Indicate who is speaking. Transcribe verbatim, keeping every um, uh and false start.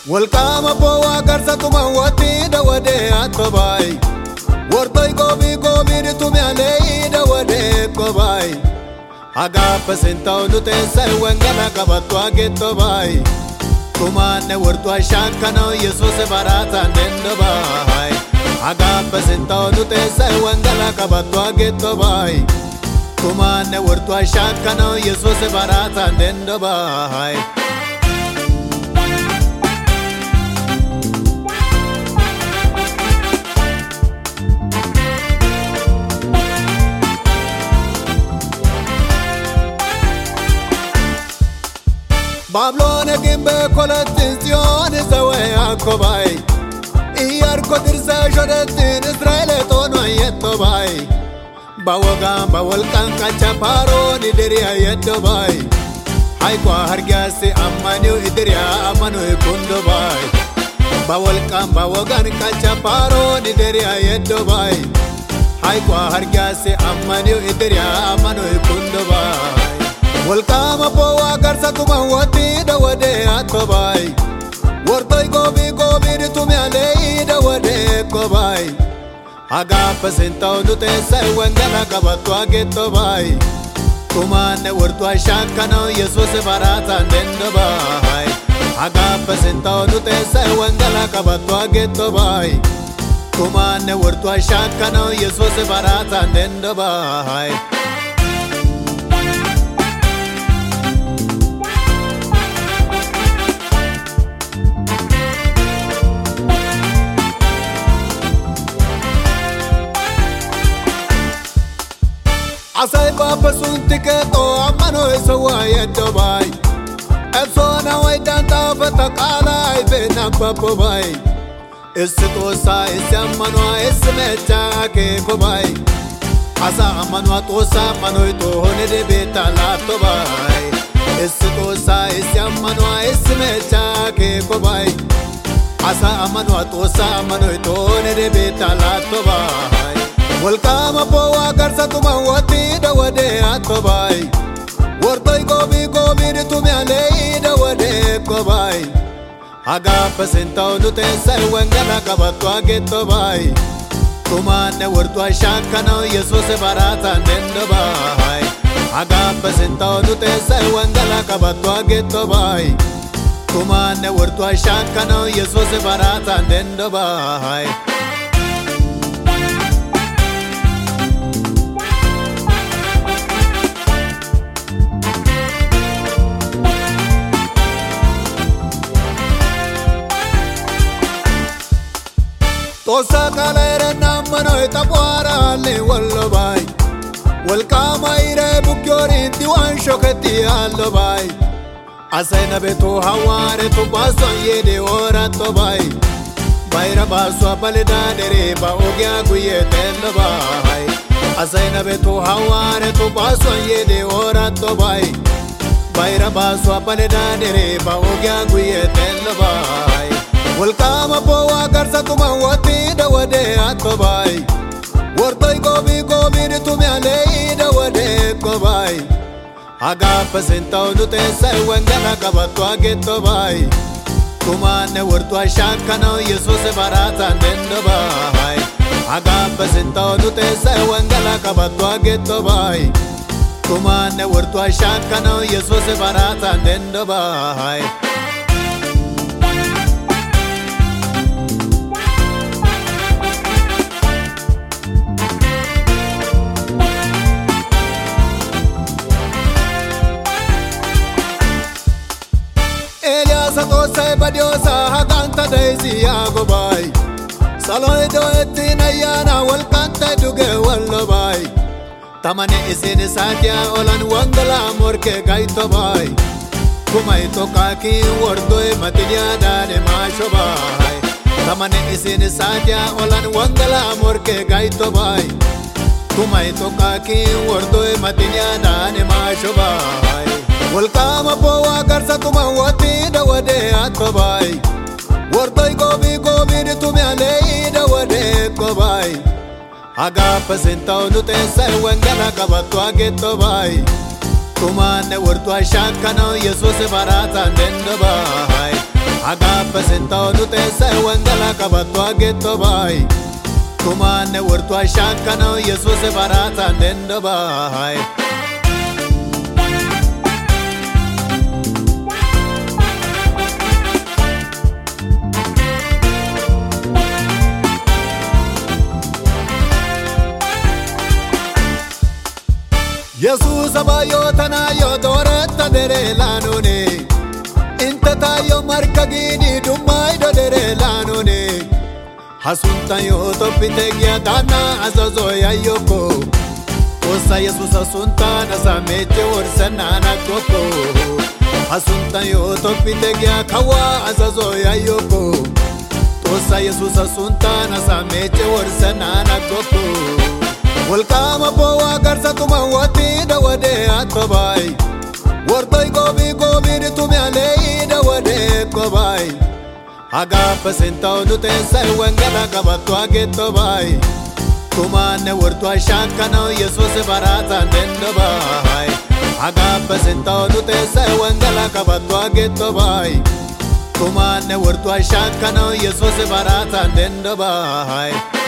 Speaker 1: Walqama bowa garsa tuma wati da wade atobai Wartoi gobi gobi ni tumi alei da wade kobai Aga pasentau nute sai wangana kabatwa getobai Kumane wartwa shankano Yesu se barata nendo bai Aga pasentau nute sai wangana kabatwa getobai Kumane wartwa shankano Yesu se barata nendo bai Babylon gimbe kolatin Zion zawe akobai Iyar kodirza jodatin Israel tono yetobai Bawagam bawalkan kachaparo ni deriya yetobai Haikwa hargyase amanu ideriya amanu ikundobai Bawalkan bawagan kachaparo ni deriya yetobai Haikwa hargyase amanu ideriya amanu ikundobai Walqama bowa garsa tuma wati da wade atobai Wartoi gobi gobi ni tumi alei da wade kobai Aga pasentau nute sai wangana kabatwa getobai Kumane wartwa shankano Yesu se barata nendo bai Aga pasentau nute sai wangana kabatwa getobai Kumane wartwa shankano Yesu se barata nendo bai Asai papa suntike to amano esawa yedobai Esona waidanta fatakala ibena papo bai Esito sa esamano esmecha ke kobai Asa amano to sa mano to hone de beta la to bai Esito sa esamano esmecha ke kobai Asa amano to sa mano to hone de beta la to bai Walqama bowa garsa tuma wati da wade atobai Wartoi gobi gobi ni tumi alei da wade kobai Aga pasentau nute sai wangana kabatwa getobai Kumane wartwa shankano Yesu se barata nendo bai Aga pasentau nute sai wangana kabatwa getobai Kumane wartwa shankano Yesu se barata nendo bai Tosa kalere namano itapuara le wallobai Walqama ire bukyori diwan shokati allobai Asaina beto haware to baso yede ora tobai Baira baso baleda dere ba ogya guye tendobai Asaina beto haware to baso yede ora tobai Baira baso baleda dere ba ogya guye tendobai Walqama bowa garsa tuma wati da wade atobai Wartoi gobi gobi ni tumi alei da wade kobai Aga pasentau nute sai wangana kabatwa getobai Kumane wartwa shankano Yesu se barata nendo bai Aga pasentau nute sai wangana kabatwa getobai Kumane wartwa shankano Yesu se barata nendo bai Sato sai badiosa haganta daisy yago bai Saloi do etina yana wal kanta duge wallo bai Tamane isini satya olan wangala morke gaito bai Kumai to kaki wardoi matinya dane masho bai Tamane isini satya olan wangala morke gaito bai Kumai to kaki wardoi matinya dane masho bai Walqama bowa garsa tuma wati da wade atobai Wartoi gobi gobi ni tumi alei da wade kobai Aga pasentau nute sai wangana kabatwa getobai Kumane wurtu ashakano Yesus barata ndendo bai Agape sentao dute se wangala kabato ageto bai Kumane wurtu ashakano Yesus barata ndendo bai Jesus abayo tanayo doretta dere lanone Inta tayo markagini dumai do dere lanone Hasunta yo topite gya dana azazo ya yoko Osa Jesus asunta na sameche orsana na koko Hasunta yo topite gya kawa azazo ya yoko Osa Jesus asunta na sameche orsana na koko Welcome poa garza tuma wati da wade atobai Wartoi gobi gobi ni tume alei da wade kobai Agape sentao dute sai wangala kabato ageto bai Kumane wartu ashakano Yesus barata ndendo bai Agape sentao dute sai wangala kabato ageto bai Kumane wartu ashakano Yesus barata ndendo bai